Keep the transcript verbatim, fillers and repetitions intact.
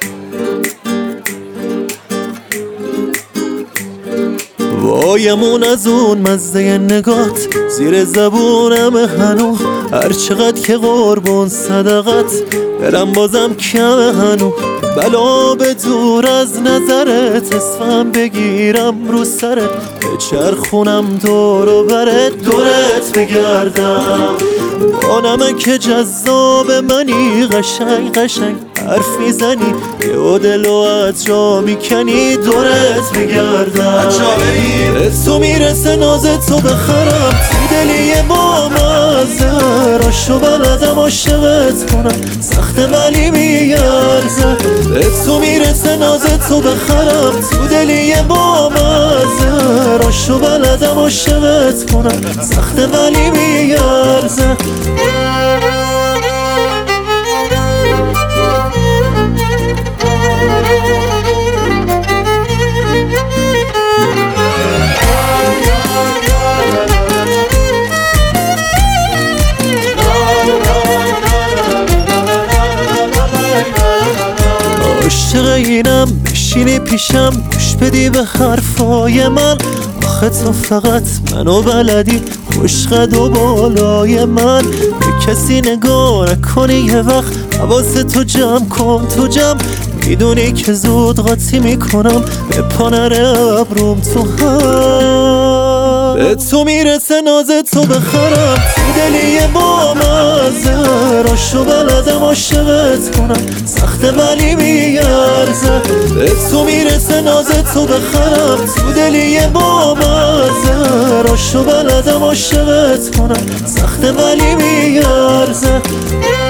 وایمون از اون مزه نگات زیر زبونم هنو، هر چقدر که قربون صدقت دلم بازم کمه هنو. بلا به دور از نظرت اسمم بگیرم رو سرت، بچرخونم دور و برت دورت بگردم. با نمک جذاب منی قشنگ قشنگ حرف میزنی، یه دلو از جا میکنی دورت بگردم. به تو میرسه ناز تو بخرم تو دلی با مزه، راشو بلدم عاشقت کنم سخت ولی میارزه. به تو میرسه ناز تو بخرم تو دلی با مزه، راشو بلدم عاشقت کنم سخت ولی میارزه. عاشق اینم بشینی پیشم گوش بدی به حرفای من، آخه تو فقط منو بلدی خوشقد و بالای من. به کسی نگاه نکنی یه وقت حواس تو جمع کن تو جمع، میدونی که زود قاطی میکنم به پانر ابروم تو هم. به تو میرسه ناز تو بخرم تو دلی با مزه، راشو بلدم عاشقت کنم سخت ولی میارزه. به تو میرسه ناز تو بخرم تو دلی با مزه، راشو بلدم عاشقت کنم سخت ولی میارزه.